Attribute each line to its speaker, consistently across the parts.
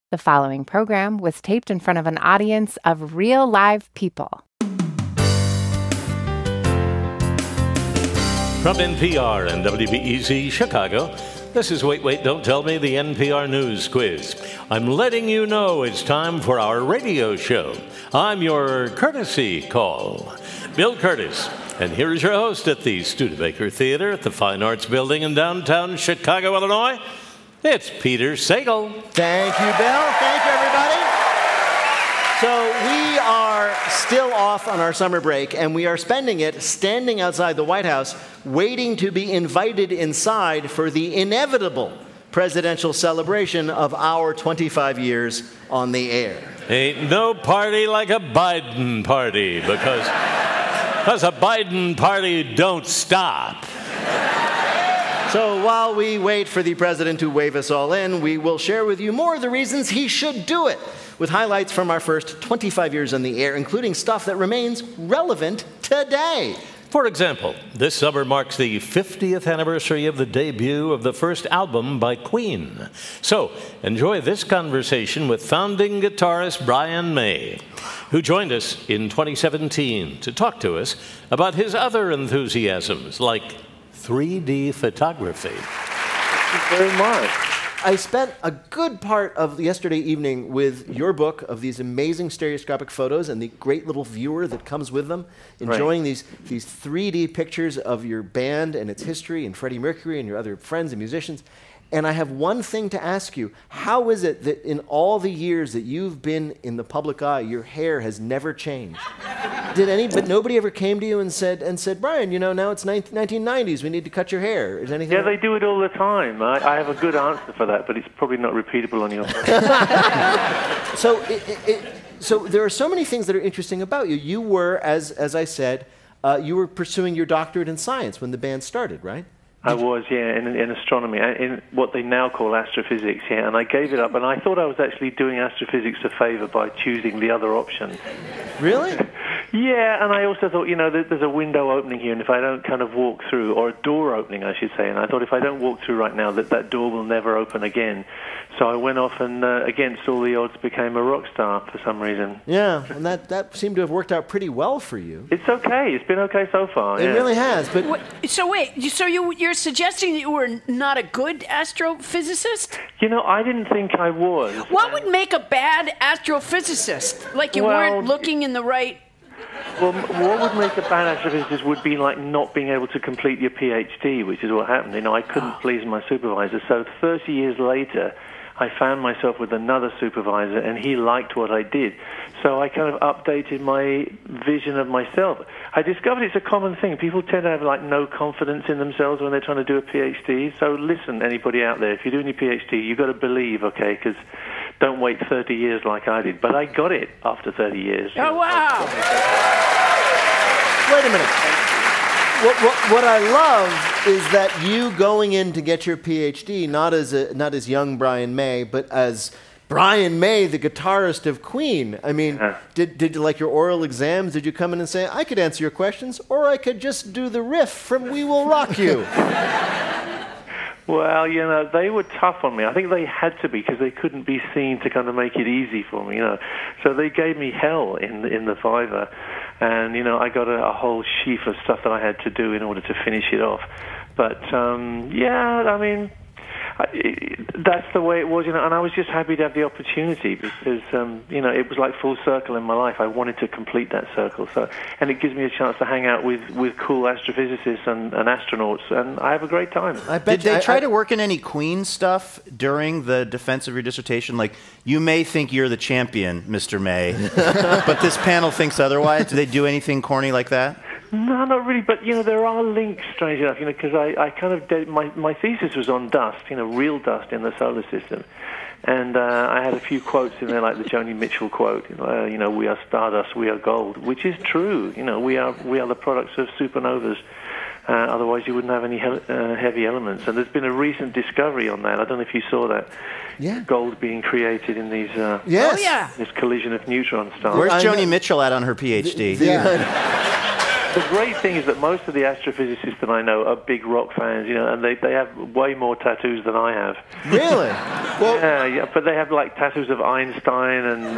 Speaker 1: The following program was taped in front of an audience of real live people.
Speaker 2: From NPR and WBEZ Chicago, this is Wait, Wait, Don't Tell Me, the NPR News Quiz. I'm letting you know it's time for our radio show. I'm your courtesy call, Bill Curtis. And here's your host at the Studebaker Theater at the Fine Arts Building in downtown Chicago, Illinois. It's Peter Sagal.
Speaker 3: Thank you, Bill. Thank you, everybody. So we are still off on our summer break, and we are spending it standing outside the White House, waiting to be invited inside for the inevitable presidential celebration of our 25 years on the air.
Speaker 2: Ain't no party like a Biden party, because a Biden party don't stop.
Speaker 3: So while we wait for the president to wave us all in, we will share with you more of the reasons he should do it, with highlights from our first 25 years on the air, including stuff that remains relevant today.
Speaker 2: For example, this summer marks the 50th anniversary of the debut of the first album by Queen. So enjoy this conversation with founding guitarist Brian May, who joined us in 2017 to talk to us about his other enthusiasms, like 3D photography.
Speaker 3: Thank you very much. I spent a good part of yesterday evening with your book of these amazing stereoscopic photos and the great little viewer that comes with them, enjoying these 3D pictures of your band and its history and Freddie Mercury and your other friends and musicians. And I have one thing to ask you. How is it that in all the years that you've been in the public eye, your hair has never changed? But nobody ever came to you and said, Brian, now it's 1990s, we need to cut your hair. Is anything?
Speaker 4: Yeah, they do it all the time. I have a good answer for that, but it's probably not repeatable on your
Speaker 3: So there are so many things that are interesting about you. You were, as I said, you were pursuing your doctorate in science when the band started, right?
Speaker 4: I was, in astronomy, in what they now call astrophysics, and I gave it up, and I thought I was actually doing astrophysics a favor by choosing the other option.
Speaker 3: Really?
Speaker 4: Yeah, and I also thought, there's a window opening here, and if I don't kind of walk through, or a door opening, I should say, and I thought if I don't walk through right now, that door will never open again. So I went off and, against all the odds, became a rock star for some reason.
Speaker 3: Yeah, and that seemed to have worked out pretty well for you.
Speaker 4: It's okay. It's been okay so far.
Speaker 3: It really has, but...
Speaker 5: So you're suggesting that you were not a good astrophysicist?
Speaker 4: I didn't think I was.
Speaker 5: What would make a bad astrophysicist? Like you weren't looking in the right...
Speaker 4: Well, what would make a bad astrophysicist would be like not being able to complete your PhD, which is what happened. I couldn't please my supervisor. So 30 years later, I found myself with another supervisor, and he liked what I did. So I kind of updated my vision of myself. I discovered it's a common thing. People tend to have no confidence in themselves when they're trying to do a PhD. So listen, anybody out there, if you're doing your PhD, you've got to believe, okay, because don't wait 30 years like I did. But I got it after 30 years.
Speaker 5: Oh, wow.
Speaker 3: Wait a minute. What I love is that you going in to get your PhD, not as young Brian May, but as Brian May, the guitarist of Queen. I mean, did like your oral exams, did you come in and say, I could answer your questions, or I could just do the riff from We Will Rock You?
Speaker 4: Well, they were tough on me. I think they had to be because they couldn't be seen to kind of make it easy for me, So they gave me hell in the Fiverr. And, I got a whole sheaf of stuff that I had to do in order to finish it off. But, that's the way it was, and I was just happy to have the opportunity because, it was like full circle in my life. I wanted to complete that circle, and it gives me a chance to hang out with cool astrophysicists and astronauts, and I have a great time.
Speaker 6: Did they try to work in any Queen stuff during the defense of your dissertation? Like, you may think you're the champion, Mr. May, but this panel thinks otherwise. Did they do anything corny like that?
Speaker 4: No, not really, but, there are links, strange enough, because I kind of my thesis was on dust, real dust in the solar system. And I had a few quotes in there, like the Joni Mitchell quote, we are stardust, we are gold, which is true. We are the products of supernovas. Otherwise, you wouldn't have any heavy elements. And there's been a recent discovery on that. I don't know if you saw that. Yeah. Gold being created in these this collision of neutron stars.
Speaker 6: Where's Joni Mitchell at on her PhD?
Speaker 4: The great thing is that most of the astrophysicists that I know are big rock fans, and they have way more tattoos than I have.
Speaker 3: Really? Well,
Speaker 4: yeah, but they have like tattoos of Einstein and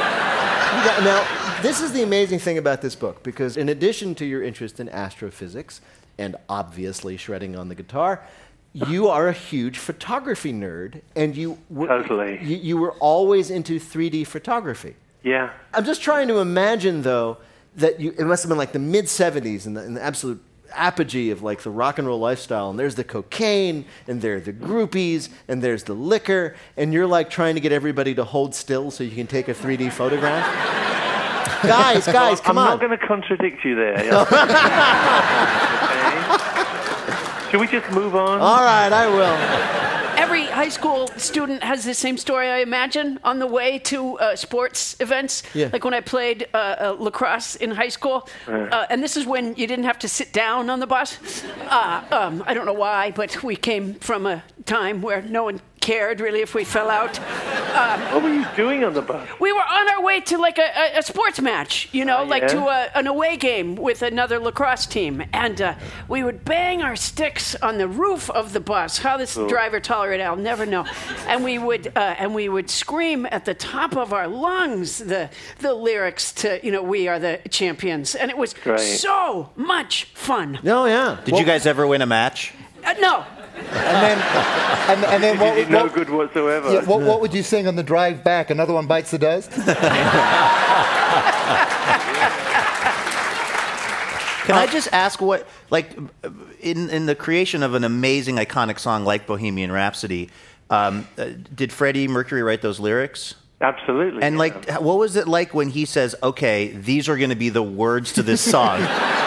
Speaker 3: Now, this is the amazing thing about this book, because in addition to your interest in astrophysics and obviously shredding on the guitar, you are a huge photography nerd, and you were always into 3D photography.
Speaker 4: Yeah.
Speaker 3: I'm just trying to imagine, though, that it must have been like the mid-'70s and the absolute apogee of like the rock and roll lifestyle, and there's the cocaine, and there are the groupies, and there's the liquor, and you're like trying to get everybody to hold still so you can take a 3D photograph. guys, come on.
Speaker 4: I'm not going to contradict you there. Okay. Should we just move on?
Speaker 3: All right, I will.
Speaker 5: Every high school student has the same story, I imagine, on the way to sports events.
Speaker 3: Yeah.
Speaker 5: Like when I played lacrosse in high school. And this is when you didn't have to sit down on the bus. I don't know why, but we came from a time where no one cared really if we fell out.
Speaker 4: What were you doing on the bus?
Speaker 5: We were on our way to like a sports match, to an away game with another lacrosse team. And we would bang our sticks on the roof of the bus. How this driver tolerated it, I'll never know. And we would scream at the top of our lungs the lyrics to, We Are the Champions. And it was so much fun.
Speaker 3: No, yeah.
Speaker 6: Did you guys ever win a match?
Speaker 5: No.
Speaker 7: And then what?
Speaker 4: No good whatsoever.
Speaker 7: Yeah, what would you sing on the drive back? Another One Bites the Dust?
Speaker 6: Can I just ask what, like, in the creation of an amazing, iconic song like Bohemian Rhapsody, did Freddie Mercury write those lyrics?
Speaker 4: Absolutely.
Speaker 6: And, what was it like when he says, okay, these are going to be the words to this song?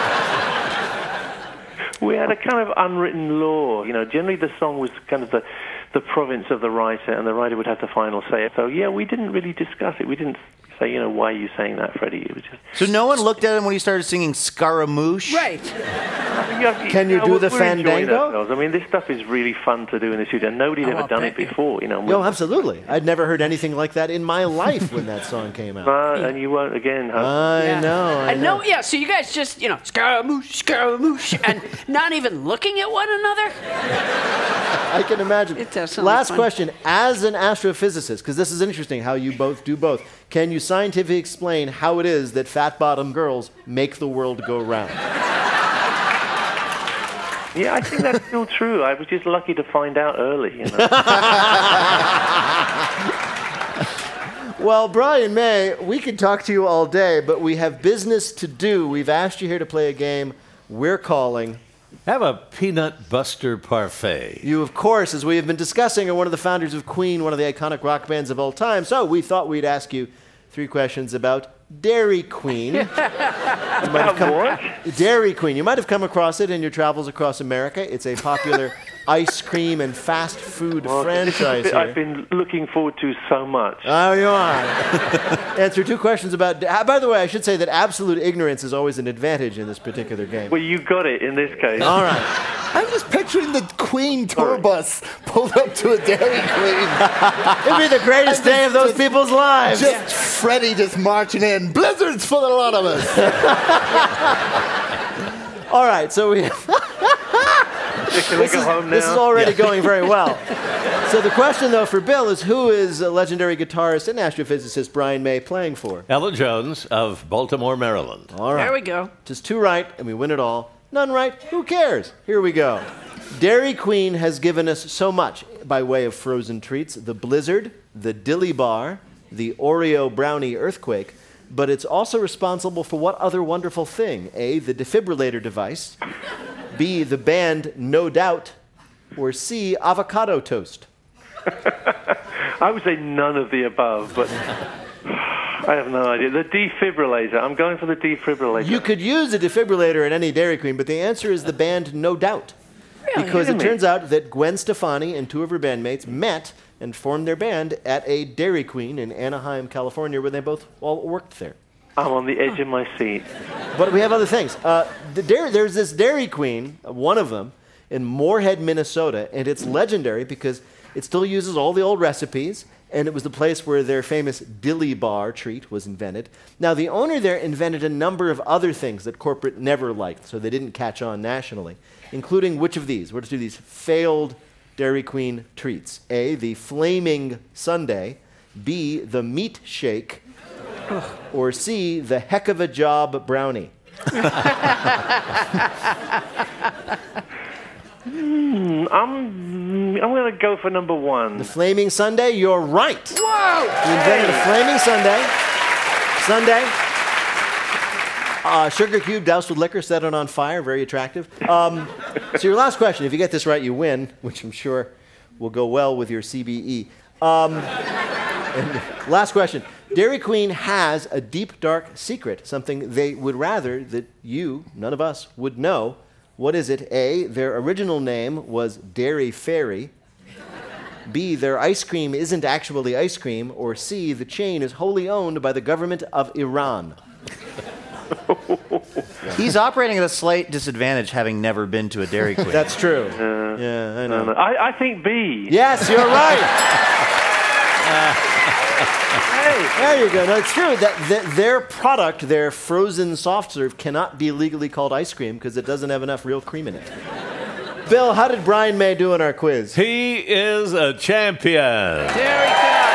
Speaker 4: We had a kind of unwritten law. Generally the song was kind of the province of the writer, and the writer would have the final say. So, we didn't really discuss it. We didn't say, why are you saying that, Freddie? It was just...
Speaker 6: So no one looked at him when he started singing Scaramouche?
Speaker 5: Right.
Speaker 3: Can you do the fandango?
Speaker 4: I mean, this stuff is really fun to do in the studio. Nobody's ever done it before.
Speaker 3: No, absolutely. I'd never heard anything like that in my life when that song came out.
Speaker 4: And you won't again.
Speaker 3: I know.
Speaker 5: Yeah, so you guys just, Scaramouche, Scaramouche, and not even looking at one another?
Speaker 3: I can imagine.
Speaker 5: Last
Speaker 3: question. As an astrophysicist, because this is interesting how you both do both, can you scientifically explain how it is that fat-bottomed girls make the world go round?
Speaker 4: Yeah, I think that's still true. I was just lucky to find out early.
Speaker 3: Well, Brian May, we could talk to you all day, but we have business to do. We've asked you here to play a game we're calling...
Speaker 2: Have a peanut buster parfait.
Speaker 3: You, of course, as we have been discussing, are one of the founders of Queen, one of the iconic rock bands of all time. So we thought we'd ask you 3 questions about Dairy Queen.
Speaker 4: What?
Speaker 3: Dairy Queen. You might have come across it in your travels across America. It's a popular ice cream and fast food franchise here.
Speaker 4: I've been looking forward to so much.
Speaker 3: Oh, you are. Answer 2 questions about... By the way, I should say that absolute ignorance is always an advantage in this particular game.
Speaker 4: Well, you got it in this case.
Speaker 3: All right.
Speaker 7: I'm just picturing the Queen tour bus pulled up to a Dairy Queen.
Speaker 3: It'd be the greatest day of those people's lives.
Speaker 7: Just Freddie just marching in. Blizzards for the lot of us.
Speaker 3: All right, so we... This is already going very well. So the question, though, for Bill is, who is legendary guitarist and astrophysicist Brian May playing for?
Speaker 2: Ella Jones of Baltimore, Maryland.
Speaker 3: All right.
Speaker 5: There we go.
Speaker 3: Just 2 right, and we win it all. None right, who cares? Here we go. Dairy Queen has given us so much by way of frozen treats. The Blizzard, the Dilly Bar, the Oreo Brownie Earthquake. But it's also responsible for what other wonderful thing? A, the defibrillator device. B, the band No Doubt. Or C, avocado toast.
Speaker 4: I would say none of the above, but I have no idea. The defibrillator. I'm going for the defibrillator.
Speaker 3: You could use a defibrillator at any Dairy Queen, but the answer is the band No Doubt.
Speaker 5: Really?
Speaker 3: Because it turns out that Gwen Stefani and 2 of her bandmates met and formed their band at a Dairy Queen in Anaheim, California, where they both all worked there.
Speaker 4: I'm on the edge of my seat.
Speaker 3: But we have other things. There's this Dairy Queen, one of them, in Moorhead, Minnesota, and it's legendary because it still uses all the old recipes, and it was the place where their famous Dilly Bar treat was invented. Now, the owner there invented a number of other things that corporate never liked, so they didn't catch on nationally, including which of these? What are these failed Dairy Queen treats? A, the Flaming Sundae, B, the Meat Shake, or C, the Heck of a Job Brownie?
Speaker 4: I'm going to go for number one.
Speaker 3: The Flaming Sundae, you're right.
Speaker 5: Whoa!
Speaker 3: You invented a Flaming Sundae. Sugar cube doused with liquor, set it on fire, very attractive. So your last question, if you get this right, you win, which I'm sure will go well with your CBE. And last question. Dairy Queen has a deep, dark secret, something they would rather that you, none of us, would know. What is it? A, their original name was Dairy Fairy. B, their ice cream isn't actually ice cream. Or C, the chain is wholly owned by the government of Iran.
Speaker 6: He's operating at a slight disadvantage having never been to a Dairy Queen.
Speaker 3: That's true. Yeah, I know.
Speaker 4: I think B.
Speaker 3: Yes, you're right. There you go. No, it's true that their product, their frozen soft serve, cannot be legally called ice cream because it doesn't have enough real cream in it. Bill, how did Brian May do in our quiz?
Speaker 2: He is a champion.
Speaker 5: There he comes.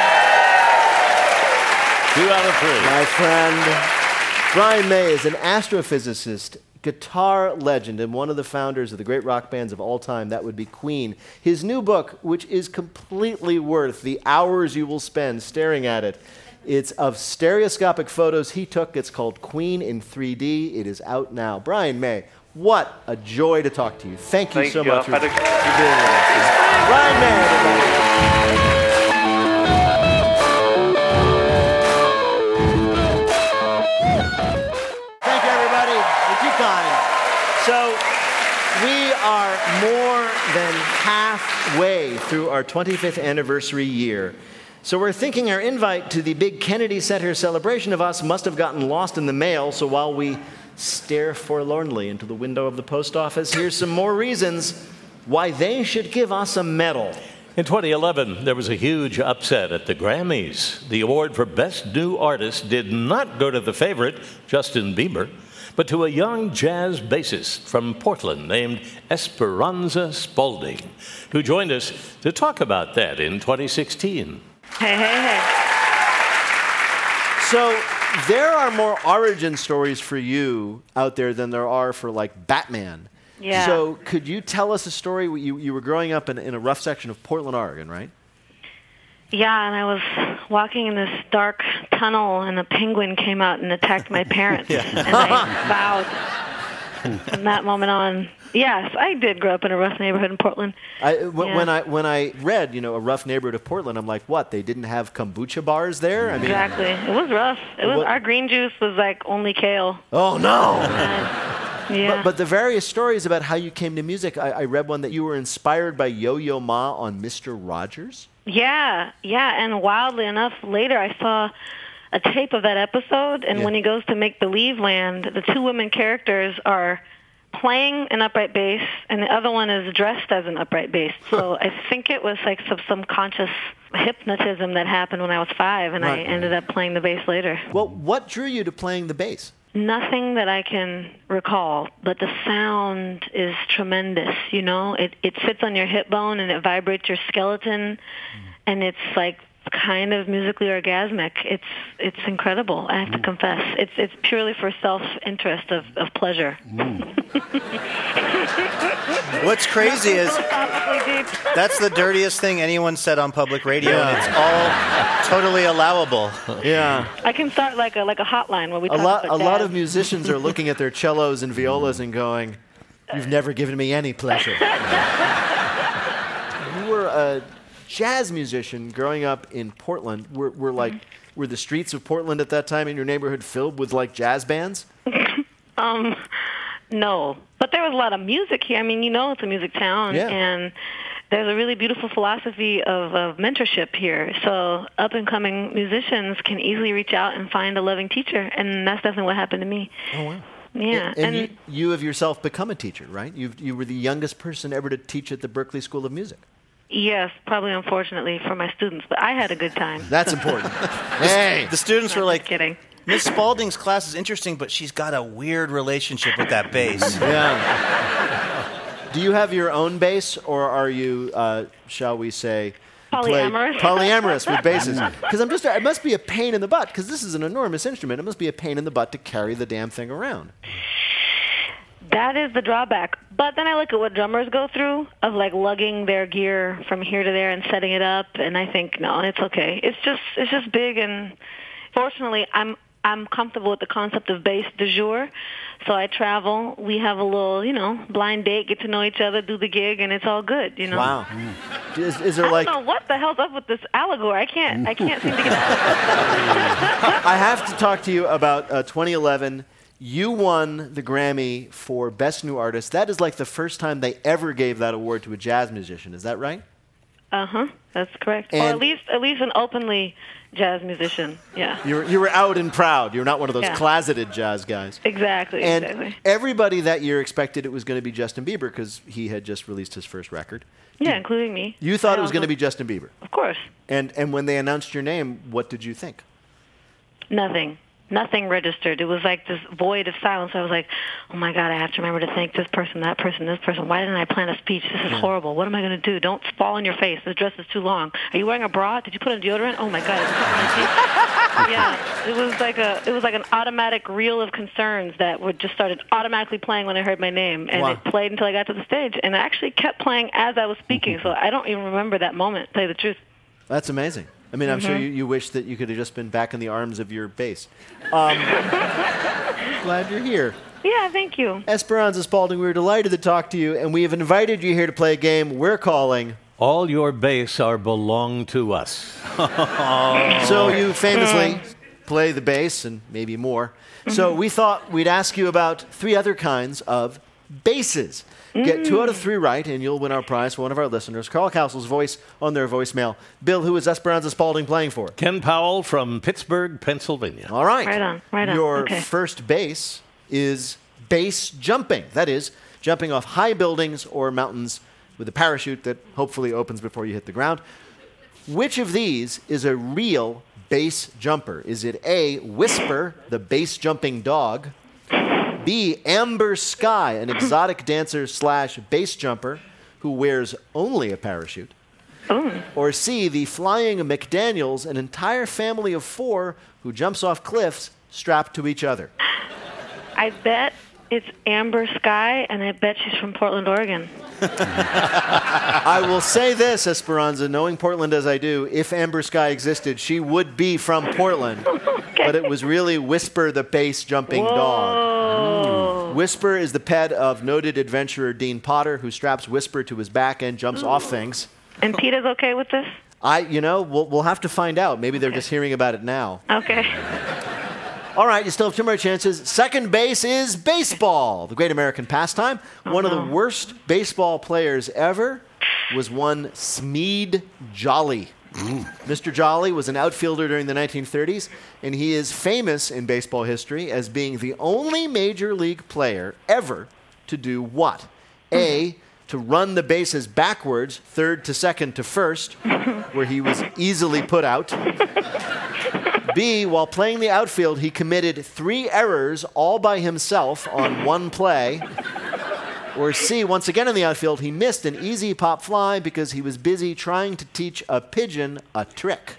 Speaker 2: 2 out of 3.
Speaker 3: My friend, Brian May is an astrophysicist, guitar legend, and one of the founders of the great rock bands of all time. That would be Queen. His new book, which is completely worth the hours you will spend staring at it, it's of stereoscopic photos he took. It's called Queen in 3D. It is out now. Brian May, what a joy to talk to you. Thank you so much for being with us. Brian May, everybody. Thank you, everybody. You're too kind. So, we are more than halfway through our 25th anniversary year. So we're thinking our invite to the big Kennedy Center celebration of us must have gotten lost in the mail, so while we stare forlornly into the window of the post office, here's some more reasons why they should give us a medal.
Speaker 2: In 2011, there was a huge upset at the Grammys. The award for Best New Artist did not go to the favorite, Justin Bieber, but to a young jazz bassist from Portland named Esperanza Spalding, who joined us to talk about that in 2016.
Speaker 8: Hey.
Speaker 3: So there are more origin stories for you out there than there are for, like, Batman.
Speaker 8: Yeah.
Speaker 3: So could you tell us a story? You were growing up in a rough section of Portland, Oregon, right?
Speaker 8: Yeah, and I was walking in this dark tunnel, and a penguin came out and attacked my parents. And I vowed from that moment on, yes, I did grow up in a rough neighborhood in Portland.
Speaker 3: When I read, a rough neighborhood of Portland, I'm like, what? They didn't have kombucha bars there? I mean,
Speaker 8: exactly. It was rough. Our green juice was like only kale.
Speaker 3: Oh no!
Speaker 8: Yeah.
Speaker 3: But the various stories about how you came to music, I read one that you were inspired by Yo-Yo Ma on Mr. Rogers.
Speaker 8: Yeah, and wildly enough, later I saw a tape of that episode, and when he goes to make Believe Land, the two women characters are playing an upright bass, and the other one is dressed as an upright bass. So I think it was like some conscious hypnotism that happened when I was 5, and I ended up playing the bass later.
Speaker 3: Well, what drew you to playing the bass?
Speaker 8: Nothing that I can recall, but the sound is tremendous, It sits on your hip bone and it vibrates your skeleton, and it's like kind of musically orgasmic. It's incredible, I have to confess. It's purely for self-interest of pleasure.
Speaker 6: What's crazy is that's the dirtiest thing anyone said on public radio, and it's all totally allowable.
Speaker 3: Yeah.
Speaker 8: I can start like a hotline where we talk about
Speaker 3: a lot of musicians are looking at their cellos and violas and going, "You've never given me any pleasure." You were a jazz musician growing up in Portland. Were the streets of Portland at that time in your neighborhood filled with like jazz bands?
Speaker 8: No, but there was a lot of music here. I mean, it's a music town, and there's a really beautiful philosophy of mentorship here. So up-and-coming musicians can easily reach out and find a loving teacher, and that's definitely what happened to me.
Speaker 3: Oh, wow.
Speaker 8: Yeah.
Speaker 3: And you have yourself become a teacher, right? You were the youngest person ever to teach at the Berklee School of Music.
Speaker 8: Yes, probably unfortunately for my students, but I had a good time.
Speaker 3: That's important. Hey!
Speaker 6: The students were like,
Speaker 8: kidding.
Speaker 6: Miss Spalding's class is interesting, but she's got a weird relationship with that bass.
Speaker 3: Yeah. Do you have your own bass, or are you, shall we say,
Speaker 8: polyamorous
Speaker 3: with basses? Because it must be a pain in the butt, because this is an enormous instrument. It must be a pain in the butt to carry the damn thing around.
Speaker 8: That is the drawback. But then I look at what drummers go through of like lugging their gear from here to there and setting it up, and I think, no, it's okay. It's just big, and fortunately, I'm comfortable with the concept of bass du jour. So I travel. We have a little, blind date, get to know each other, do the gig, and it's all good,
Speaker 3: Wow. Is there
Speaker 8: I don't know what the hell's up with this allegory. I can't seem to get out of it.
Speaker 3: I have to talk to you about 2011. You won the Grammy for Best New Artist. That is like the first time they ever gave that award to a jazz musician. Is that right?
Speaker 8: That's correct. Or at least an openly jazz musician. Yeah.
Speaker 3: You were out and proud. You're not one of those closeted jazz guys.
Speaker 8: Exactly.
Speaker 3: And everybody that year expected it was going to be Justin Bieber because he had just released his first record.
Speaker 8: Yeah, including me.
Speaker 3: You thought it was going to be Justin Bieber.
Speaker 8: Of course.
Speaker 3: And when they announced your name, what did you think?
Speaker 8: Nothing registered. It was like this void of silence. I was like, oh, my God, I have to remember to thank this person, that person, this person. Why didn't I plan a speech? This is horrible. What am I going to do? Don't fall on your face. This dress is too long. Are you wearing a bra? Did you put on deodorant? Oh, my God. Yeah, it was like an automatic reel of concerns that would just started automatically playing when I heard my name. And it played until I got to the stage. And it actually kept playing as I was speaking. So I don't even remember that moment, to tell you the truth.
Speaker 3: That's amazing. I mean, I'm sure you wish that you could have just been back in the arms of your bass. Glad you're here.
Speaker 8: Yeah, thank you.
Speaker 3: Esperanza Spalding, we're delighted to talk to you, and we have invited you here to play a game we're calling
Speaker 2: All Your Bass Are Belong to Us.
Speaker 3: So you famously play the bass and maybe more. So we thought we'd ask you about 3 other kinds of basses. Get 2 out of 3 right, and you'll win our prize for one of our listeners. Carl Castle's voice on their voicemail. Bill, who is Esperanza Spalding playing for?
Speaker 2: Ken Powell from Pittsburgh, Pennsylvania.
Speaker 3: All right.
Speaker 8: Right on.
Speaker 3: Your first bass is base jumping. That is, jumping off high buildings or mountains with a parachute that hopefully opens before you hit the ground. Which of these is a real base jumper? Is it A, Whisper, the base jumping dog? B, Amber Sky, an exotic dancer / base jumper who wears only a parachute? Or C, the Flying McDaniels, an entire family of 4 who jumps off cliffs strapped to each other?
Speaker 8: I bet it's Amber Sky, and I bet she's from Portland, Oregon.
Speaker 3: I will say this, Esperanza, knowing Portland as I do, if Amber Sky existed, she would be from Portland. But it was really Whisper, the base jumping dog. Whisper is the pet of noted adventurer Dean Potter, who straps Whisper to his back and jumps off things.
Speaker 8: And Peter's okay with this?
Speaker 3: We'll have to find out. Maybe they're just hearing about it now.
Speaker 8: Okay.
Speaker 3: All right, you still have 2 more chances. Second base is baseball, the great American pastime. One of the worst baseball players ever was one Smead Jolly. Mr. Jolly was an outfielder during the 1930s, and he is famous in baseball history as being the only major league player ever to do what? A, to run the bases backwards, third to second to first, where he was easily put out. B, while playing the outfield, he committed 3 errors all by himself on one play. Or C, once again in the outfield, he missed an easy pop fly because he was busy trying to teach a pigeon a trick.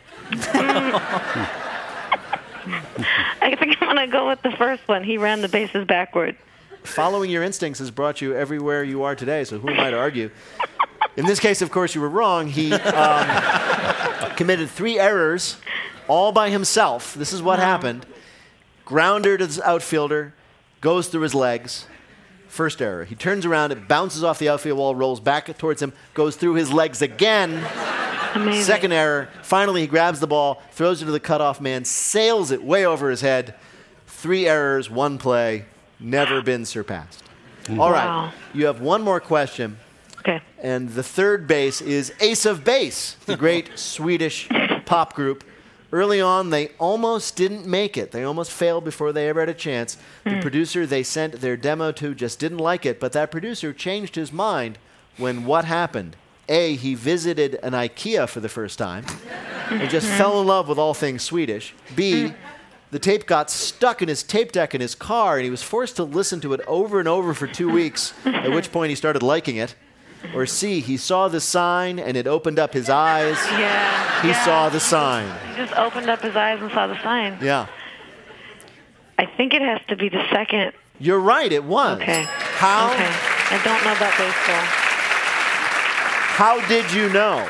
Speaker 8: I think I'm going to go with the first one. He ran the bases backward.
Speaker 3: Following your instincts has brought you everywhere you are today, so who am I to argue? In this case, of course, you were wrong. He committed 3 errors all by himself. This is what happened. Grounder to the outfielder, goes through his legs. First error. He turns around, it bounces off the outfield wall, rolls back towards him, goes through his legs again.
Speaker 8: Amazing.
Speaker 3: Second error. Finally, he grabs the ball, throws it to the cutoff man, sails it way over his head. 3 errors, 1 play, never been surpassed. All right, you have 1 more question.
Speaker 8: Okay.
Speaker 3: And the third base is Ace of Base, the great Swedish pop group. Early on, they almost didn't make it. They almost failed before they ever had a chance. The producer they sent their demo to just didn't like it, but that producer changed his mind when what happened? A, he visited an IKEA for the first time and just fell in love with all things Swedish. B, the tape got stuck in his tape deck in his car, and he was forced to listen to it over and over for 2 weeks, at which point he started liking it. Or C, he saw the sign, and it opened up his eyes.
Speaker 8: Yeah.
Speaker 3: He saw the sign.
Speaker 8: He just opened up his eyes and saw the sign.
Speaker 3: Yeah.
Speaker 8: I think it has to be the second.
Speaker 3: You're right, it was.
Speaker 8: Okay.
Speaker 3: How?
Speaker 8: Okay. I don't know about baseball.
Speaker 3: How did you know?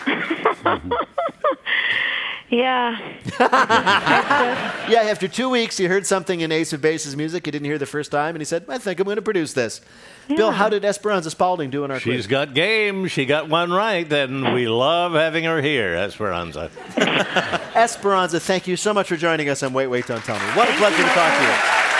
Speaker 8: Yeah.
Speaker 3: Yeah, after 2 weeks, he heard something in Ace of Base's music he didn't hear the first time, and he said, I think I'm going to produce this. Yeah. Bill, how did Esperanza Spalding do in our quiz?
Speaker 2: She's got game. She got one right, and we love having her here, Esperanza.
Speaker 3: Esperanza, thank you so much for joining us on Wait, Wait, Don't Tell Me. What a pleasure to talk to you.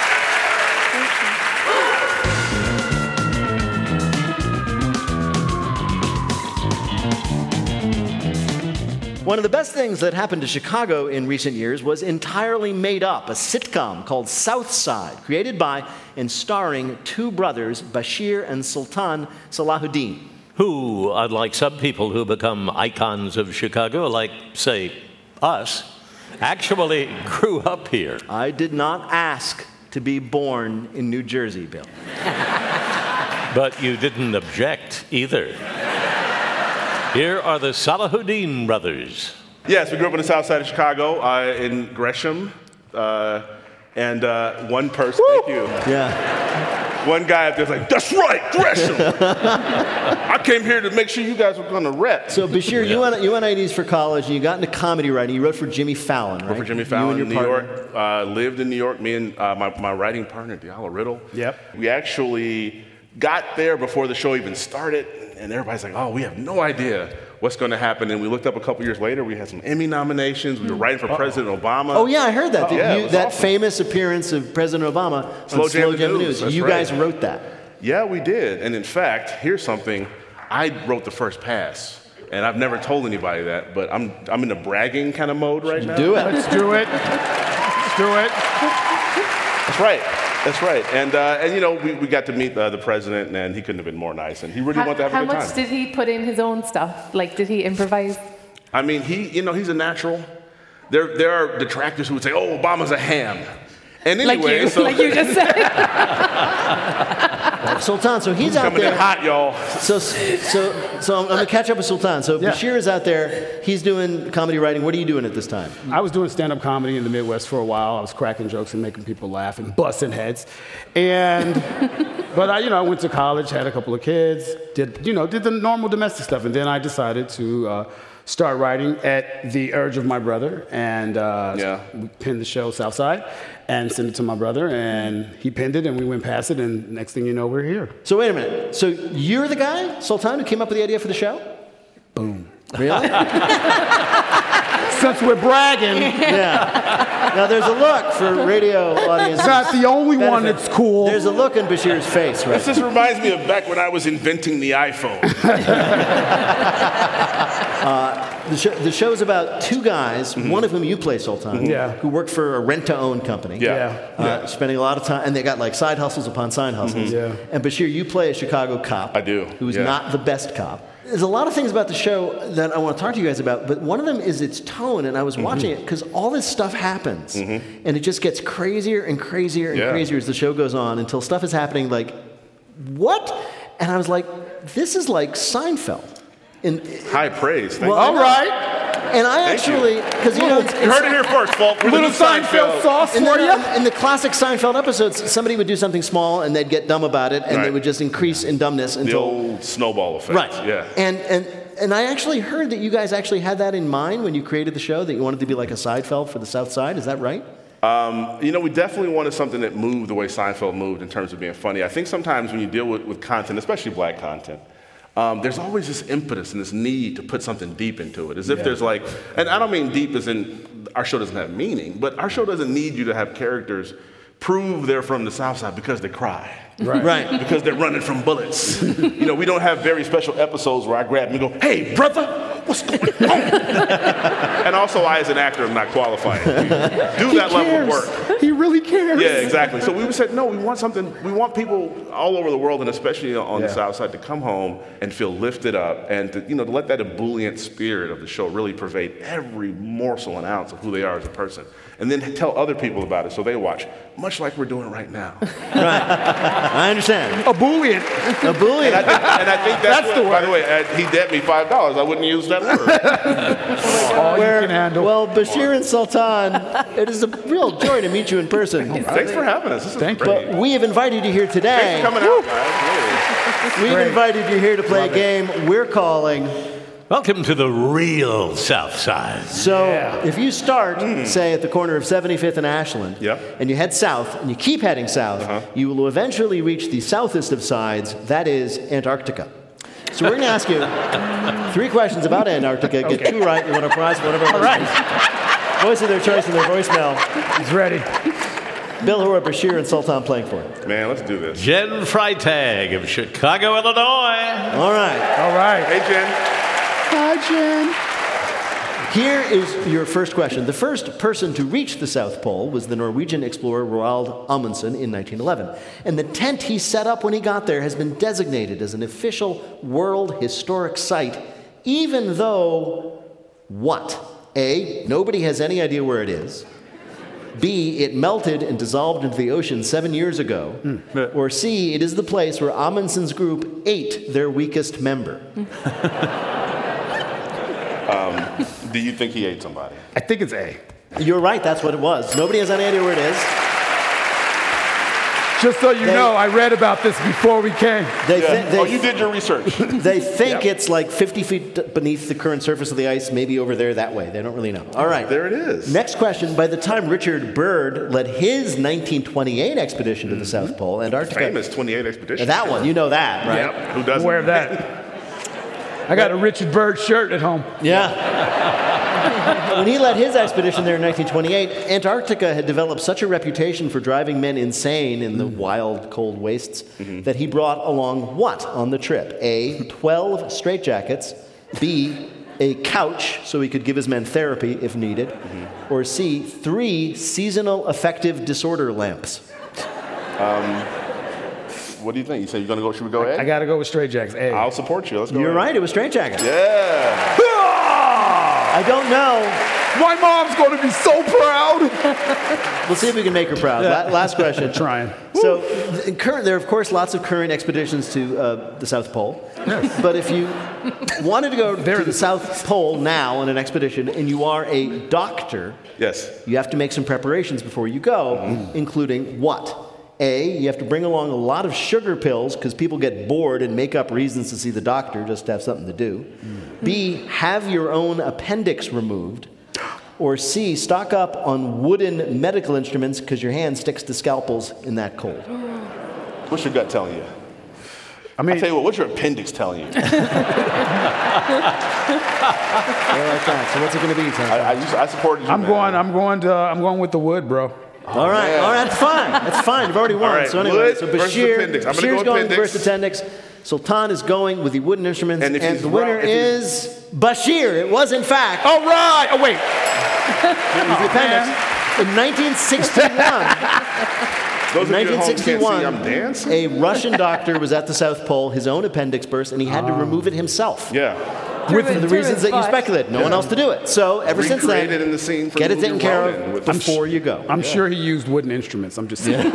Speaker 3: One of the best things that happened to Chicago in recent years was Entirely Made Up, a sitcom called South Side, created by and starring two brothers, Bashir and Sultan Salahuddin.
Speaker 2: Who, unlike some people who become icons of Chicago, like, say, us, actually grew up here.
Speaker 3: I did not ask to be born in New Jersey, Bill.
Speaker 2: But you didn't object either. Here are the Salahuddin brothers.
Speaker 9: Yes, we grew up on the south side of Chicago, in Gresham. And one person, thank you.
Speaker 3: Yeah.
Speaker 9: One guy up there's like, that's right, Gresham. I came here to make sure you guys were going to rep.
Speaker 3: So, Bashir, you went IDs for college, and you got into comedy writing. You wrote for Jimmy Fallon, right?
Speaker 9: Wrote for Jimmy Fallon in New York. Lived in New York, me and my writing partner, Diallo Riddle.
Speaker 6: Yep.
Speaker 9: We actually got there before the show even started. And everybody's like, oh, we have no idea what's going to happen. And we looked up a couple years later. We had some Emmy nominations. We were writing for President Obama.
Speaker 3: Oh, yeah, I heard that. That
Speaker 9: awesome.
Speaker 3: Famous appearance of President Obama on Slow Jam News. You guys wrote that.
Speaker 9: Yeah, we did. And in fact, here's something. I wrote the first pass. And I've never told anybody that. But I'm in a bragging kind of mode right now.
Speaker 3: Do it.
Speaker 10: Let's do it. Let's do it.
Speaker 9: That's right. That's right. And you know, we got to meet the president, and he couldn't have been more nice. And he really wanted to have a good time.
Speaker 1: How much did he put in his own stuff? Like, did he improvise?
Speaker 9: I mean, he's a natural. There are detractors who would say, "Oh, Obama's a ham." And anyway,
Speaker 1: like you just said.
Speaker 3: Sultan, so he's out
Speaker 9: coming
Speaker 3: there.
Speaker 9: in hot, y'all.
Speaker 3: So I'm going to catch up with Sultan. So
Speaker 10: Yeah.
Speaker 3: Bashir is out there. He's doing comedy writing. What are you doing at this time?
Speaker 10: I was doing stand-up comedy in the Midwest for a while. I was cracking jokes and making people laugh and busting heads. But I went to college, had a couple of kids, did the normal domestic stuff, and then I decided to start writing at the urge of my brother, and we pinned the show Southside and sent it to my brother, and he pinned it, and we went past it, and next thing you know, we're here.
Speaker 3: So wait a minute. So you're the guy, Sultan, who came up with the idea for the show?
Speaker 10: Boom.
Speaker 3: Really?
Speaker 10: Since we're bragging,
Speaker 3: Yeah. Now there's a look for radio audiences.
Speaker 10: not the only one that's cool.
Speaker 3: There's a look in Bashir's face, right?
Speaker 9: This just reminds me of back when I was inventing the iPhone.
Speaker 3: The show's about two guys, one of whom you play, Sultan, who work for a rent-to-own company. Spending a lot of time, and they got like side hustles upon side hustles. And Bashir, you play a Chicago cop.
Speaker 9: I do.
Speaker 3: Who's not the best cop. There's a lot of things about the show that I want to talk to you guys about, but one of them is its tone, and I was watching it because all this stuff happens, and it just gets crazier and crazier and crazier as the show goes on until stuff is happening like, what? And I was like, this is like Seinfeld.
Speaker 9: High praise. Thank you.
Speaker 10: All right.
Speaker 3: And I actually, because
Speaker 9: you heard it here first, folks.
Speaker 10: Little Seinfeld sauce for you.
Speaker 3: In the classic Seinfeld episodes, somebody would do something small and they'd get dumb about it, and they would just increase in dumbness until
Speaker 9: the old snowball effect.
Speaker 3: Right.
Speaker 9: Yeah.
Speaker 3: And I actually heard that you guys actually had that in mind when you created the show, that you wanted to be like a Seinfeld for the South Side. Is that right?
Speaker 9: We definitely wanted something that moved the way Seinfeld moved in terms of being funny. I think sometimes when you deal with content, especially black content, there's always this impetus and this need to put something deep into it, as if there's like, and I don't mean deep as in our show doesn't have meaning, but our show doesn't need you to have characters prove they're from the South Side because they cry.
Speaker 3: Right.
Speaker 9: Because they're running from bullets. We don't have very special episodes where I grab them and go, hey, brother, what's going on? And also, I, as an actor, am not qualified to do that level of work.
Speaker 10: He really cares.
Speaker 9: Yeah, exactly. So we said, no, we want people all over the world, and especially on the South Side, to come home and feel lifted up, and to let that ebullient spirit of the show really pervade every morsel and ounce of who they are as a person. And then tell other people about it so they watch, much like we're doing right now.
Speaker 3: Right. I understand.
Speaker 10: Ebullient.
Speaker 3: Ebullient.
Speaker 9: And I think that's what, the word. By the way, he debt me $5. I wouldn't use that word.
Speaker 10: All you can handle.
Speaker 3: Well, Bashir and Sultan, it is a real joy to meet you in person.
Speaker 9: Thanks for having us. This is great.
Speaker 3: But we have invited you here today.
Speaker 9: Thanks for coming out, guys. Really.
Speaker 3: We've invited you here to play a game we're calling...
Speaker 2: Welcome to the real South Side.
Speaker 3: So if you start, say, at the corner of 75th and Ashland, and you head south, and you keep heading south, you will eventually reach the southest of sides, that is Antarctica. So we're going to ask you 3 questions about Antarctica. Get 2 right, you want a prize for whatever. All right. Voice of their choice in their voicemail.
Speaker 10: He's ready.
Speaker 3: Bill, who are Bashir and Sultan playing for?
Speaker 9: Man, let's do this.
Speaker 2: Jen Freitag of Chicago, Illinois.
Speaker 3: All right.
Speaker 10: All right.
Speaker 9: Hey, Jen.
Speaker 10: Hi, Jen.
Speaker 3: Here is your first question. The first person to reach the South Pole was the Norwegian explorer Roald Amundsen in 1911. And the tent he set up when he got there has been designated as an official World Historic Site, even though what? A, nobody has any idea where it is. B, it melted and dissolved into the ocean 7 years ago. Or C, it is the place where Amundsen's group ate their weakest member.
Speaker 9: Do you think he ate somebody?
Speaker 10: I think it's A.
Speaker 3: You're right, that's what it was. Nobody has any idea where it is.
Speaker 10: Just so you know, I read about this before we came.
Speaker 9: You did your research.
Speaker 3: They think it's like 50 feet beneath the current surface of the ice, maybe over there that way. They don't really know. All right.
Speaker 9: There it is.
Speaker 3: Next question. By the time Richard Byrd led his 1928 expedition to the South Pole, Antarctica...
Speaker 9: Famous 28 expedition.
Speaker 3: That one, you know that, right?
Speaker 9: Yep. Who doesn't?
Speaker 10: Aware of that. I got a Richard Byrd shirt at home.
Speaker 3: Yeah. When he led his expedition there in 1928, Antarctica had developed such a reputation for driving men insane in the wild, cold wastes that he brought along what on the trip? A, 12 straitjackets. B, a couch so he could give his men therapy if needed. Or C, 3 seasonal affective disorder lamps.
Speaker 9: What do you think? You say you're going to go, should we go ahead?
Speaker 10: I got to go with straitjackets. A.
Speaker 9: I'll support you. Let's go
Speaker 3: You're
Speaker 9: ahead.
Speaker 3: right, it was straitjackets.
Speaker 9: Yeah.
Speaker 3: I don't know.
Speaker 10: My mom's going to be so proud.
Speaker 3: We'll see if we can make her proud. Last question.
Speaker 10: Trying.
Speaker 3: So, there are, of course, lots of current expeditions to the South Pole. Yes. But if you wanted to go to the South Pole now on an expedition and you are a doctor, you have to make some preparations before you go, including what? A, you have to bring along a lot of sugar pills because people get bored and make up reasons to see the doctor just to have something to do. B, have your own appendix removed. Or C, stock up on wooden medical instruments because your hand sticks to scalpels in that cold.
Speaker 9: What's your gut telling you?
Speaker 10: I mean,
Speaker 9: I'll tell you what, what's your appendix telling you?
Speaker 3: Like that. So what's it going to be, Tom?
Speaker 9: I supported you.
Speaker 10: I'm going with the wood, bro.
Speaker 3: All right, that's fine. That's fine. You've already won.
Speaker 9: All right,
Speaker 3: So anyway,
Speaker 9: wood
Speaker 3: so
Speaker 9: versus appendix. I'm
Speaker 3: Bashir's
Speaker 9: gonna go
Speaker 3: going with
Speaker 9: appendix.
Speaker 3: first appendix. Sultan is going with the wooden instruments,
Speaker 9: And if
Speaker 3: and
Speaker 9: he's
Speaker 3: the winner
Speaker 9: wrong- if
Speaker 3: is Bashir. It was, in fact,
Speaker 10: All right. Oh, wait.
Speaker 3: it was the appendix. In 1961,
Speaker 9: Those of you at home can't see,
Speaker 3: 1961,
Speaker 9: I'm dancing.
Speaker 3: a Russian doctor was at the South Pole. His own appendix burst, and he had to remove it himself.
Speaker 9: Yeah.
Speaker 3: For the reasons that you speculate. No one else to do it. So ever since then,
Speaker 9: Recreated in the scene for
Speaker 3: get
Speaker 9: the
Speaker 3: it taken
Speaker 9: movie
Speaker 3: care
Speaker 9: Ronin
Speaker 3: of
Speaker 9: with-
Speaker 3: before you go.
Speaker 10: I'm sure he used wooden instruments. I'm just saying.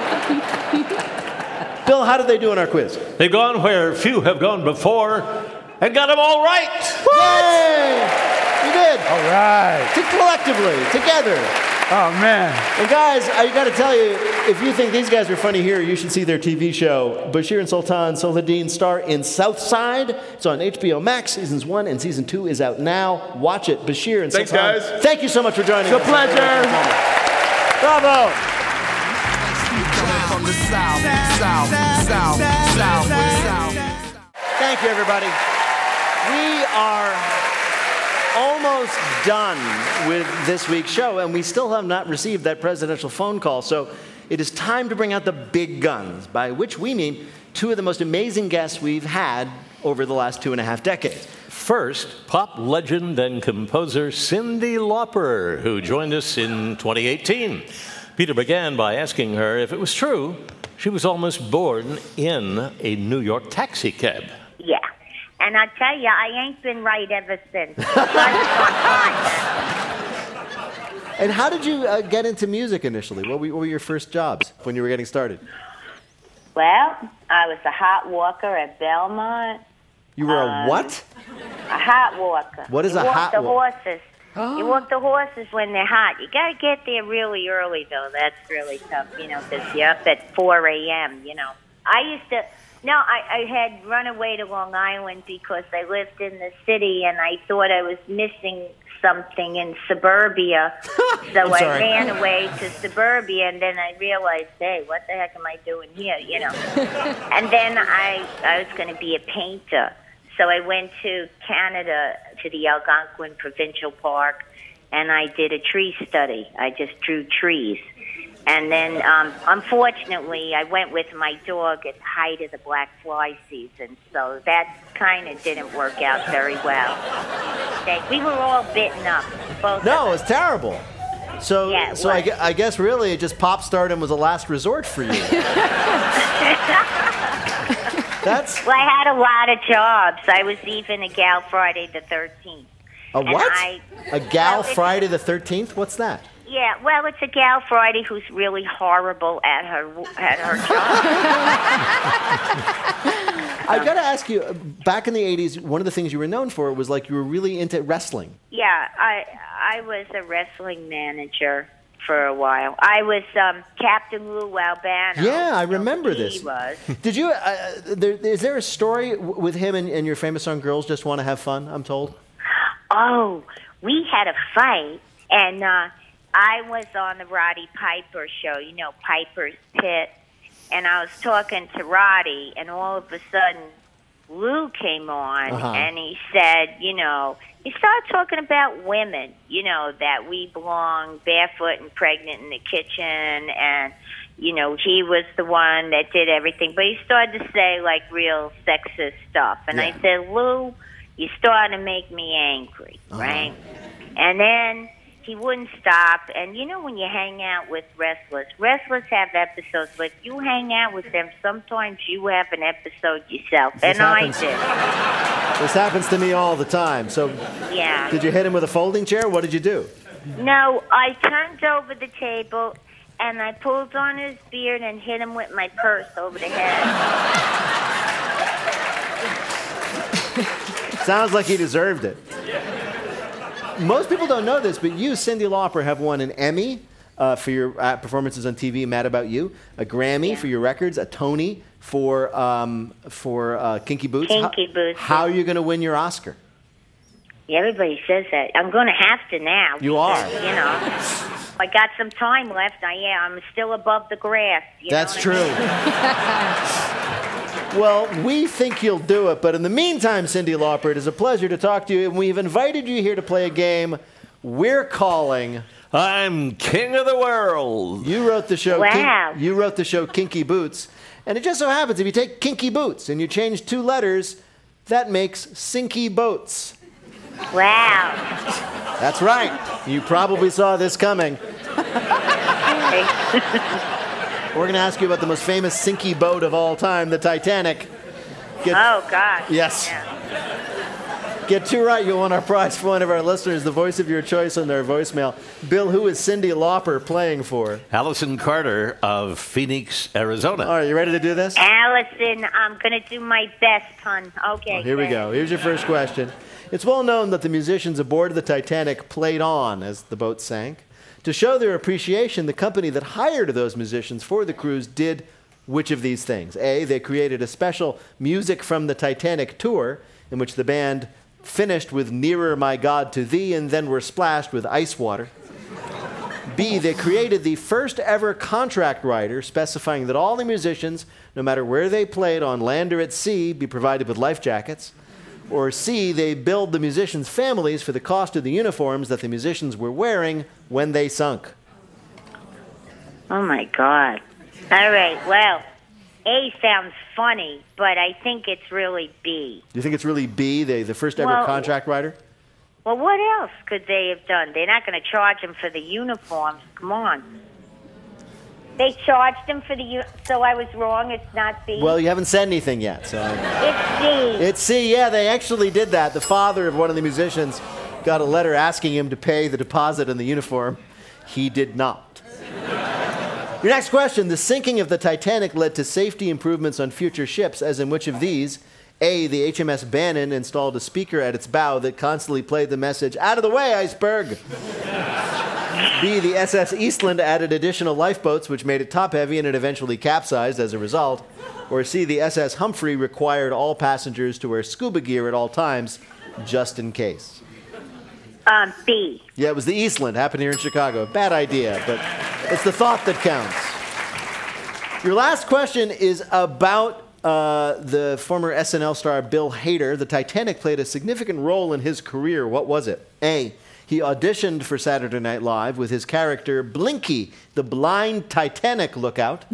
Speaker 3: Bill, how did they do in our quiz?
Speaker 2: They've gone where few have gone before and got them all right.
Speaker 3: Yay! You did.
Speaker 10: All right.
Speaker 3: Collectively, together.
Speaker 10: Oh, man.
Speaker 3: And guys, I got to tell you, if you think these guys are funny here, you should see their TV show. Bashir and Sultan Saladin star in Southside. It's on HBO Max. Seasons 1 and Season 2 is out now. Watch it. Bashir and
Speaker 9: Thanks,
Speaker 3: Sultan.
Speaker 9: guys.
Speaker 3: Thank you so much for joining
Speaker 10: It's
Speaker 3: us.
Speaker 10: a pleasure.
Speaker 3: Bravo.
Speaker 11: From the south.
Speaker 3: Thank you, everybody. We are almost done with this week's show, and we still have not received that presidential phone call. So it is time to bring out the big guns, by which we mean 2 of the most amazing guests we've had over the last 2.5 decades.
Speaker 2: First, pop legend and composer Cyndi Lauper, who joined us in 2018. Peter began by asking her if it was true she was almost born in a New York taxi cab.
Speaker 12: Yeah. And I tell you, I ain't been right ever since.
Speaker 3: And how did you get into music initially? What were your first jobs when you were getting started?
Speaker 12: Well, I was a hot walker at Belmont.
Speaker 3: You were a what?
Speaker 12: A hot walker.
Speaker 3: What is a hot walker?
Speaker 12: You walk the horses. Oh. You walk the horses when they're hot. You got to get there really early, though. That's really tough, because you're up at 4 a.m., I used to... No, I had run away to Long Island because I lived in the city, and I thought I was missing something in suburbia. So I ran away to suburbia, and then I realized, hey, what the heck am I doing here, And then I was going to be a painter. So I went to Canada, to the Algonquin Provincial Park, and I did a tree study. I just drew trees. And then, unfortunately, I went with my dog at the height of the black fly season, so that kind of didn't work out very well. We were all bitten up, both
Speaker 3: No,
Speaker 12: of us.
Speaker 3: it's terrible. So,
Speaker 12: Yeah,
Speaker 3: so I guess really just pop stardom was a last resort for you.
Speaker 12: Well, I had a lot of jobs. I was even a gal Friday the 13th.
Speaker 3: A what? A gal
Speaker 12: Well,
Speaker 3: Friday the 13th? What's that?
Speaker 12: Yeah, well, it's a gal Friday who's really horrible at her job.
Speaker 3: I got to ask you, back in the 80s, one of the things you were known for was like you were really into wrestling.
Speaker 12: Yeah, I was a wrestling manager for a while. I was Captain Lou Albano.
Speaker 3: Yeah, I remember this.
Speaker 12: He was.
Speaker 3: Did you? Is there a story with him and your famous song "Girls Just Want to Have Fun"? I'm told.
Speaker 12: Oh, we had a fight, and I was on the Roddy Piper show. Piper's Pit, and I was talking to Roddy, and all of a sudden, Lou came on, and he said, he started talking about women, that we belong barefoot and pregnant in the kitchen, and, he was the one that did everything. But he started to say, like, real sexist stuff. And I said, Lou, you're starting to make me angry, right? And then he wouldn't stop. And when you hang out with wrestlers have episodes, but you hang out with them, sometimes you have an episode yourself. I did.
Speaker 3: This happens to me all the time. So,
Speaker 12: yeah.
Speaker 3: Did you hit him with a folding chair? What did you do?
Speaker 12: No, I turned over the table, and I pulled on his beard and hit him with my purse over the head.
Speaker 3: Sounds like he deserved it. Most people don't know this, but you, Cyndi Lauper, have won an Emmy for your performances on TV, Mad About You, a Grammy for your records, a Tony for Kinky Boots.
Speaker 12: Kinky Boots.
Speaker 3: How are you going to win your Oscar?
Speaker 12: Yeah, everybody says that. I'm going to have to now.
Speaker 3: You are.
Speaker 12: I got some time left. I'm still above the grass.
Speaker 3: That's true. Well, we think you'll do it, but in the meantime, Cyndi Lauper, it is a pleasure to talk to you, and we've invited you here to play a game we're calling
Speaker 2: I'm King of the World.
Speaker 3: You wrote the show.
Speaker 12: Wow.
Speaker 3: You wrote the show Kinky Boots, and it just so happens if you take Kinky Boots and you change 2 letters, that makes Sinky Boats.
Speaker 12: Wow.
Speaker 3: That's right. You probably saw this coming. We're going to ask you about the most famous sinky boat of all time, the Titanic.
Speaker 12: Oh, gosh.
Speaker 3: Yes.
Speaker 12: Yeah.
Speaker 3: Get 2 right, you'll win our prize for one of our listeners, the voice of your choice on their voicemail. Bill, who is Cyndi Lauper playing for?
Speaker 2: Allison Carter of Phoenix, Arizona.
Speaker 3: All right, you ready to do this?
Speaker 12: Allison, I'm going to do my best, hon. Okay.
Speaker 3: Well, here we go. Here's your first question. It's well known that the musicians aboard the Titanic played on as the boat sank. To show their appreciation, the company that hired those musicians for the cruise did which of these things? A, they created a special Music from the Titanic tour in which the band finished with Nearer My God to Thee and then were splashed with ice water. B, they created the first ever contract rider specifying that all the musicians, no matter where they played on land or at sea, be provided with life jackets. Or C, they billed the musicians' families for the cost of the uniforms that the musicians were wearing when they sunk.
Speaker 12: Oh, my God. All right, well, A sounds funny, but I think it's really B.
Speaker 3: You think it's really B, the first ever contract writer?
Speaker 12: Well, what else could they have done? They're not going to charge them for the uniforms. Come on. They charged them for the so I was wrong. It's not B.
Speaker 3: Well, you haven't said anything yet, so.
Speaker 12: It's C.
Speaker 3: It's C. Yeah, they actually did that. The father of one of the musicians got a letter asking him to pay the deposit in the uniform. He did not. Your next question. The sinking of the Titanic led to safety improvements on future ships, as in which of these? A, the HMS Bannon installed a speaker at its bow that constantly played the message, "Out of the way, iceberg!" B, the SS Eastland added additional lifeboats, which made it top-heavy and it eventually capsized as a result. Or C, the SS Humphrey required all passengers to wear scuba gear at all times, just in case.
Speaker 12: B.
Speaker 3: Yeah, it was the Eastland, happened here in Chicago. Bad idea, but it's the thought that counts. Your last question is about the former SNL star Bill Hader. The Titanic played a significant role in his career. What was it? A, he auditioned for Saturday Night Live with his character Blinky, the blind Titanic lookout.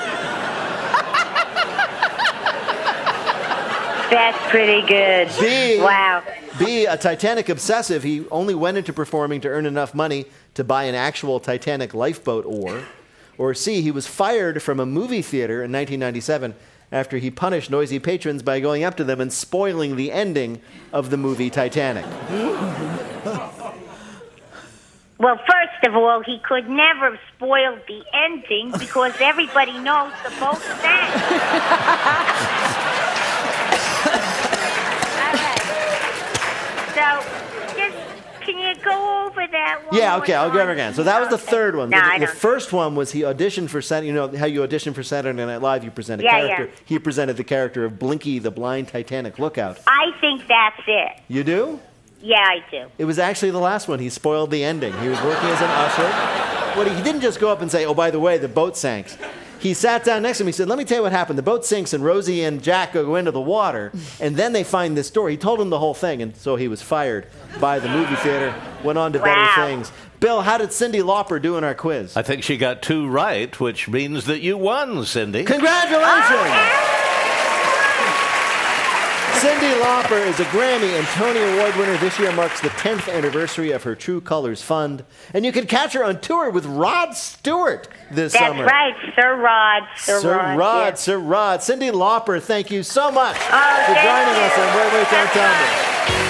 Speaker 12: That's pretty good. Wow.
Speaker 3: B, a Titanic obsessive. He only went into performing to earn enough money to buy an actual Titanic lifeboat oar. Or C, he was fired from a movie theater in 1997 after he punished noisy patrons by going up to them and spoiling the ending of the movie Titanic.
Speaker 12: Well, first of all, he could never have spoiled the ending because everybody knows the boat sank. So, can you go over that one?
Speaker 3: Yeah, okay, I'll go over again. So that was the third one.
Speaker 12: No,
Speaker 3: the first one was he auditioned for Saturday. You know how you audition for Saturday Night Live? You present a character. Yeah. He presented the character of Blinky, the blind Titanic lookout.
Speaker 12: I think that's it.
Speaker 3: You do?
Speaker 12: Yeah, I do.
Speaker 3: It was actually the last one. He spoiled the ending. He was working as an usher. But he didn't just go up and say, "Oh, by the way, the boat sank." He sat down next to him. He said, "Let me tell you what happened. The boat sinks, and Rosie and Jack go into the water, and then they find this door." He told him the whole thing, and so he was fired by the movie theater, went on to better things. Bill, how did Cyndi Lauper do in our quiz?
Speaker 2: I think she got 2 right, which means that you won, Cyndi.
Speaker 3: Congratulations! Cyndi Lauper is a Grammy and Tony Award winner. This year marks the 10th anniversary of her True Colors Fund. And you can catch her on tour with Rod Stewart this summer.
Speaker 12: That's right, Sir Rod.
Speaker 3: Yes. Sir Rod. Cyndi Lauper, thank you so much for joining us on Wait, Wait, Don't Tell Me.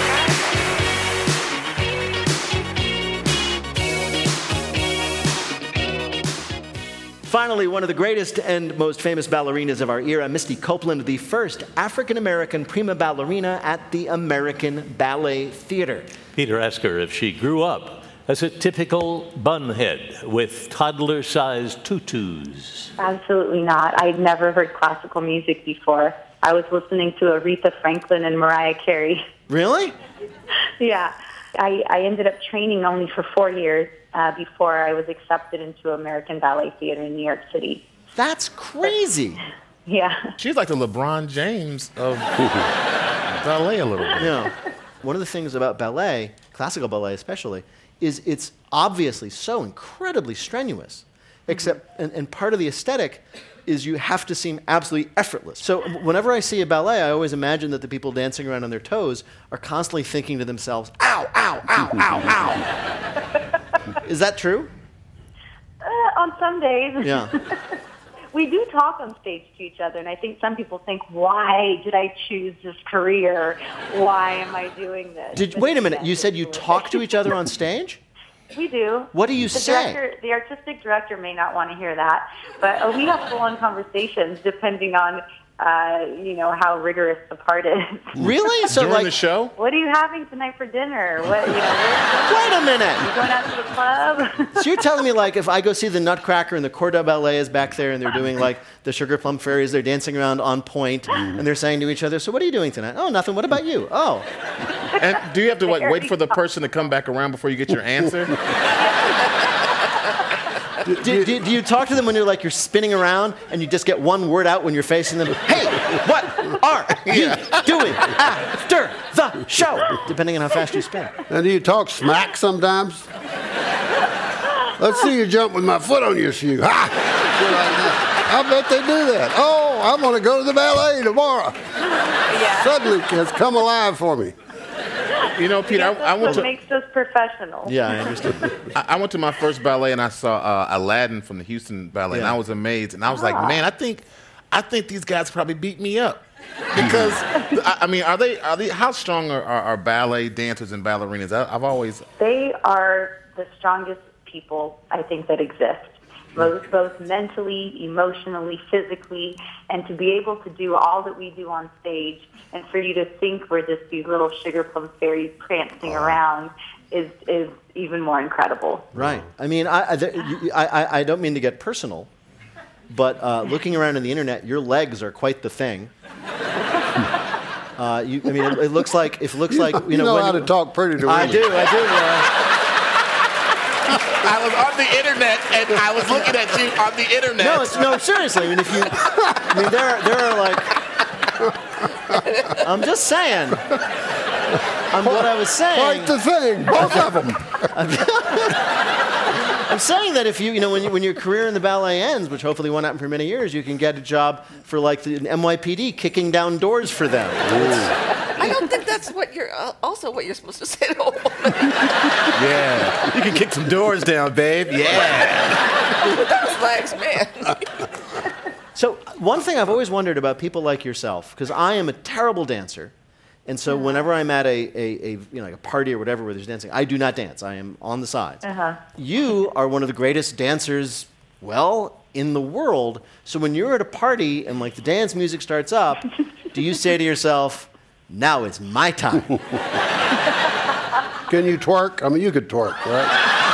Speaker 3: Finally, one of the greatest and most famous ballerinas of our era, Misty Copeland, the first African-American prima ballerina at the American Ballet Theater.
Speaker 2: Peter asked her if she grew up as a typical bunhead with toddler-sized tutus.
Speaker 13: Absolutely not. I'd never heard classical music before. I was listening to Aretha Franklin and Mariah Carey.
Speaker 3: Really?
Speaker 13: Yeah. I ended up training only for 4 years before I was accepted into American Ballet Theater in New York City.
Speaker 3: That's crazy.
Speaker 13: Yeah.
Speaker 14: She's like the LeBron James of ballet a little bit.
Speaker 3: You know, one of the things about ballet, classical ballet especially, is it's obviously so incredibly strenuous. Except, and part of the aesthetic is you have to seem absolutely effortless. So whenever I see a ballet, I always imagine that the people dancing around on their toes are constantly thinking to themselves, "Ow, ow, ow, ow, ow." Is that true?
Speaker 13: On some days.
Speaker 3: Yeah.
Speaker 13: We do talk on stage to each other, and I think some people think, why did I choose this career? Why am I doing this?
Speaker 3: Wait a minute, you said you talk to each other on stage?
Speaker 13: We do.
Speaker 3: What do you say?
Speaker 13: The artistic director may not want to hear that, but we have full-on conversations depending on, how rigorous the part is.
Speaker 3: Really? So
Speaker 14: during the show?
Speaker 13: What are you having tonight for dinner? What?
Speaker 3: Wait a minute.
Speaker 13: You going out to the club?
Speaker 3: So you're telling me, like, if I go see the Nutcracker and the Corps de Ballet is back there and they're doing, like, the Sugar Plum Fairies, they're dancing around on point, and they're saying to each other, "So what are you doing tonight?" "Oh, nothing. What about you?" "Oh."
Speaker 14: And do you have to wait for the person to come back around before you get your answer?
Speaker 3: Do you talk to them when you're spinning around and you just get one word out when you're facing them? "Hey, what are you doing after the show?" Depending on how fast you spin.
Speaker 15: Now, do you talk smack sometimes? "Let's see you jump with my foot on your shoe." Ha! I bet they do that. "Oh, I'm going to go to the ballet tomorrow.
Speaker 13: Yeah.
Speaker 15: Suddenly has come alive for me.
Speaker 14: You know, Peter, I went
Speaker 13: What
Speaker 14: to.
Speaker 13: makes us professional.
Speaker 3: Yeah, I understand.
Speaker 14: I went to my first ballet and I saw Aladdin from the Houston Ballet, and
Speaker 3: Yeah.
Speaker 14: I was amazed. And I was like, man, I think these guys probably beat me up because I mean, are they? How strong are ballet dancers and ballerinas? I've always.
Speaker 13: They are the strongest people I think that exist. Both mentally, emotionally, physically, and to be able to do all that we do on stage, and for you to think we're just these little sugar plum fairies prancing around is even more incredible.
Speaker 3: Right. I mean, I don't mean to get personal, but looking around on the internet, your legs are quite the thing. It looks like
Speaker 15: you know how to talk pretty to women.
Speaker 3: I do.
Speaker 14: I was on the internet and I was looking at you on the internet.
Speaker 3: No, seriously. I mean, there are like. I'm just saying. What I was saying.
Speaker 15: Quite the thing, both of them.
Speaker 3: I'm saying that if when your career in the ballet ends, which hopefully won't happen for many years, you can get a job for like the NYPD kicking down doors for them.
Speaker 16: I don't think that's what you're supposed to say to a woman.
Speaker 14: Yeah, you can kick some doors down, babe. Yeah.
Speaker 16: With those legs, man.
Speaker 3: So one thing I've always wondered about people like yourself, because I am a terrible dancer, and so whenever I'm at a like a party or whatever where there's dancing, I do not dance. I am on the sides. You are one of the greatest dancers, in the world. So when you're at a party and like the dance music starts up, do you say to yourself, "Now it's my time"?
Speaker 15: Can you twerk? I mean, you could twerk, right?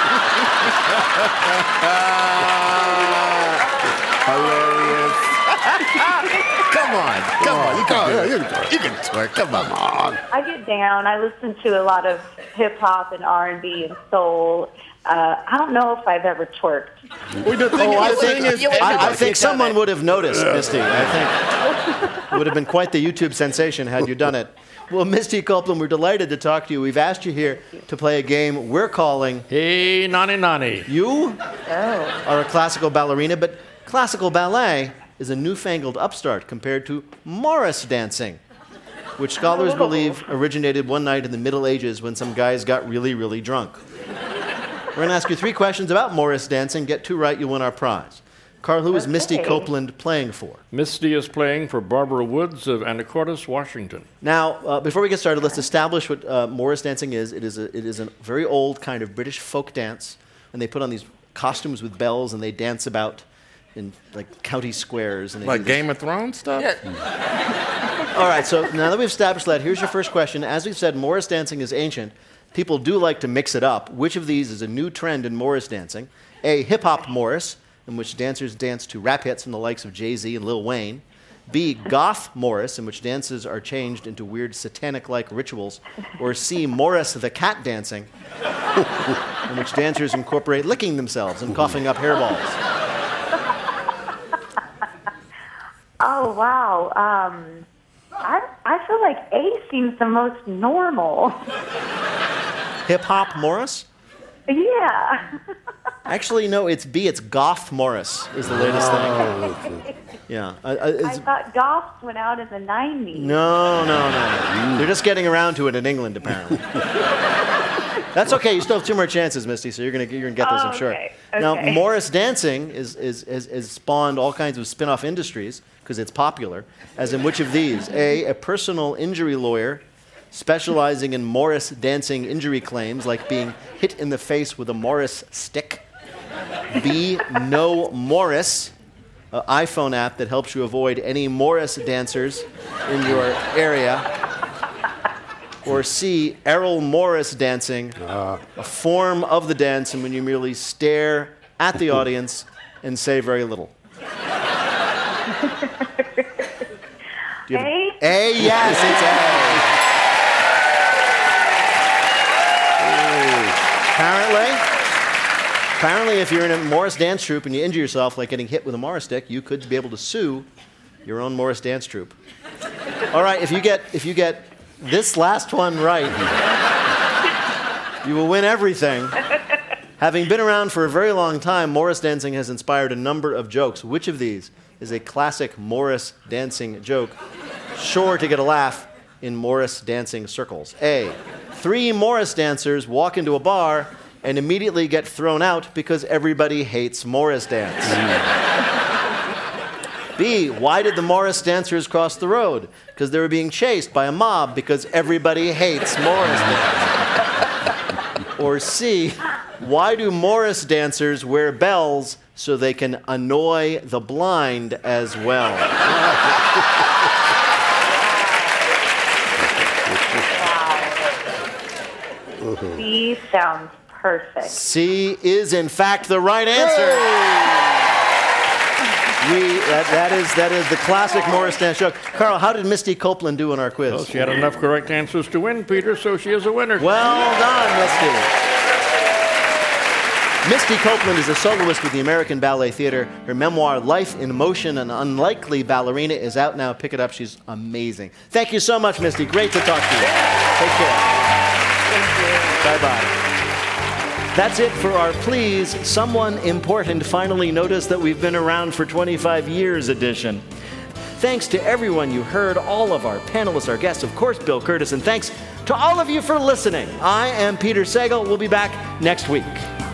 Speaker 14: Hilarious. Come on. You can twerk. Come on.
Speaker 13: I get down. I listen to a lot of hip hop and R&B and soul. I don't know if I've ever twerked.
Speaker 3: I think someone would have noticed, Misty. I think it would have been quite the YouTube sensation had you done it. Well, Misty Copeland, we're delighted to talk to you. We've asked you here to play a game we're calling
Speaker 2: Hey Nani Nani.
Speaker 3: You are a classical ballerina, but classical ballet is a newfangled upstart compared to Morris dancing, which scholars believe originated one night in the Middle Ages when some guys got really, really drunk. We're going to ask you 3 questions about Morris dancing. Get 2 right, you'll win our prize. Carl, who is Misty Copeland playing for?
Speaker 2: Misty is playing for Barbara Woods of Anacortes, Washington.
Speaker 3: Now, before we get started, let's establish what Morris dancing is. It is a very old kind of British folk dance, and they put on these costumes with bells, and they dance about in like county squares. And
Speaker 14: like Game of Thrones stuff?
Speaker 16: Yeah.
Speaker 3: All right, so now that we've established that, here's your first question. As we've said, Morris dancing is ancient. People do like to mix it up. Which of these is a new trend in Morris dancing? A, hip-hop Morris, in which dancers dance to rap hits from the likes of Jay-Z and Lil Wayne. B, goth Morris, in which dances are changed into weird satanic-like rituals. Or C, Morris the cat dancing, in which dancers incorporate licking themselves and coughing up hairballs.
Speaker 13: Oh, wow. I feel like A seems the most normal.
Speaker 3: Hip-hop Morris?
Speaker 13: Yeah.
Speaker 3: Actually, no, it's B. It's goth Morris is the latest thing. Yeah.
Speaker 13: I thought goths went out in the 90s.
Speaker 3: No. They're just getting around to it in England, apparently. That's okay. You still have 2 more chances, Misty, so you're gonna get this, I'm sure.
Speaker 13: Okay.
Speaker 3: Now, Morris dancing is spawned all kinds of spin-off industries because it's popular, as in which of these? A personal injury lawyer specializing in Morris dancing injury claims, like being hit in the face with a Morris stick. B, Know Morris, an iPhone app that helps you avoid any Morris dancers in your area. Or C, Errol Morris dancing, a form of the dance in when you merely stare at the audience and say very little.
Speaker 13: A?
Speaker 3: A, yes, it's A. Apparently, if you're in a Morris dance troupe and you injure yourself, like getting hit with a Morris stick, you could be able to sue your own Morris dance troupe. All right, if you get this last one right, you will win everything. Having been around for a very long time, Morris dancing has inspired a number of jokes. Which of these is a classic Morris dancing joke, sure to get a laugh in Morris dancing circles. A, 3 Morris dancers walk into a bar and immediately get thrown out because everybody hates Morris dance. B, why did the Morris dancers cross the road? Because they were being chased by a mob because everybody hates Morris dance. Or C, why do Morris dancers wear bells so they can annoy the blind as well?
Speaker 13: C sounds perfect.
Speaker 3: C is, in fact, the right answer. That is the classic Morris dance joke. Carl, how did Misty Copeland do in our quiz?
Speaker 2: Well, she had enough correct answers to win, Peter, so she is a winner.
Speaker 3: Well done, Misty. Misty Copeland is a soloist with the American Ballet Theater. Her memoir, Life in Motion, An Unlikely Ballerina, is out now. Pick it up. She's amazing. Thank you so much, Misty. Great to talk to you. Take care.
Speaker 16: Thank you.
Speaker 3: Bye-bye. That's it for our Please Someone Important Finally Noticed That We've Been Around for 25 Years edition. Thanks to everyone you heard, all of our panelists, our guests, of course, Bill Kurtis, and thanks to all of you for listening. I am Peter Sagal. We'll be back next week.